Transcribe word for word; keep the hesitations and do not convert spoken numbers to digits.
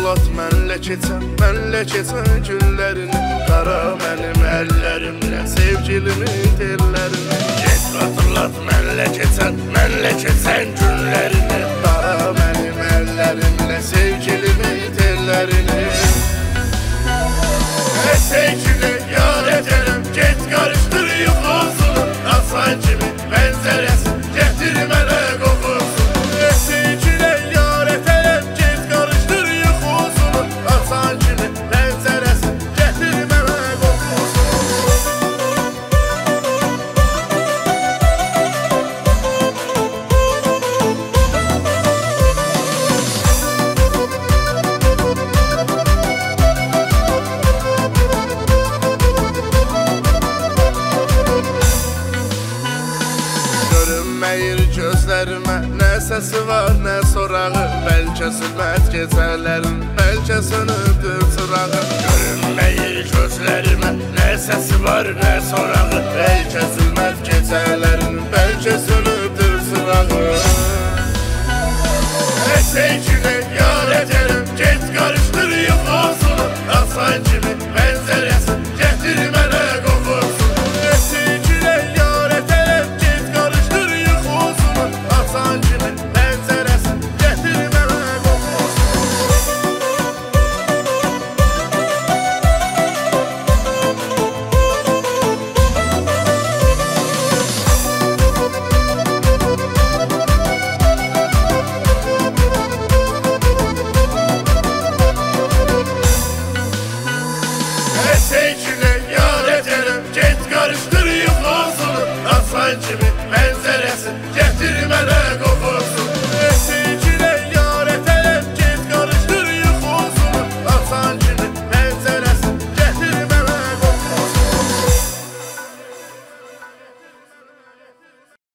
xatırlat mənlə keçən, mənlə keçən günlərini. Qara mənim əllərimlə sevgilimin tellərini. Get xatırlat mənlə keçən, mənlə keçən günlərini. Qara mənim əllərimlə sevgilimin tellərini. Sevgili yar edərəm, get qarışdır yuxusunu. Asan kimi mənzərəsi, gətir mənə qoxusunu. Sevgili yar edərəm, get qarışdır yuxusunu. Asan kimi mənzərəsi, gətir mənə görünməyir gözlərimə, nə səsi var, nə sorağı. Bəlkə zülmət gecələrin, bəlkə sönübdür çırağı. Görünməyir gözlərimə, nə səsi var, nə sorağı. Bəlkə zülmət gecələrin, bəlkə sönübdür çırağı. Sevgili yar edərəm, get qarışdır yuxusunu. Asan kimi mənzərəsi, gətir mənə qoxusunu. Sevgili yar edərəm, get qarışdır yuxusunu. Asan kimi mənzərəsi, gətir mənə sevgili yar edərəm, get qarışdır yuxusunu. Asan kimi mənzərəsi, gətir mənə qoxusunu.